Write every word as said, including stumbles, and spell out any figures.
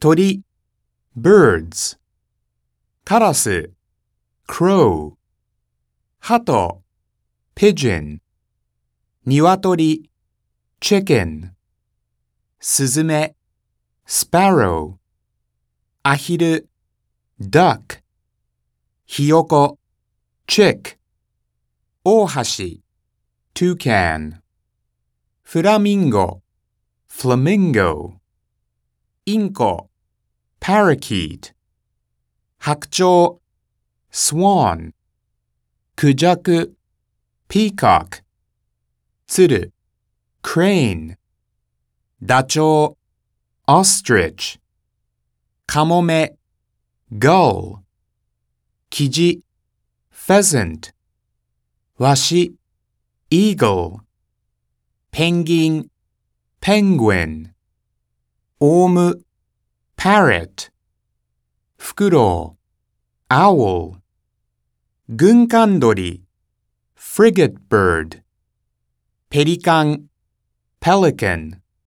鳥 birds カラス crow 鳩 pigeon 鶏 chicken スズメ sparrow アヒル duck ひよこ chick オオハシ toucan フラミンゴ flamingo インコ parakeet 白鳥 swan クジャク peacock 鶴 crane ダチョウ ostrich カモメ gull キジ pheasant ワシ eagle ペンギン penguin オウム parrot フクロウ owl 軍艦鳥 frigate bird ペリカン pelican